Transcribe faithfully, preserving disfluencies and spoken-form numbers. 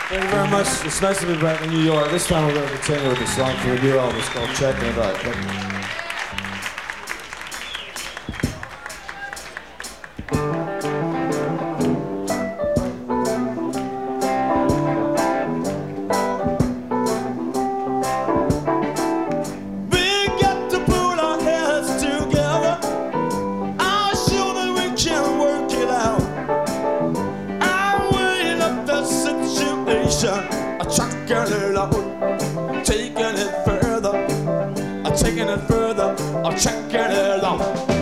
Thank you very much. It's nice to be back in New York. This time we're going to continue with the song for the new album. It's called Checking It Out. Thank you. I'm chucking it out, taking it further, I'm taking it further, I'm checking it out.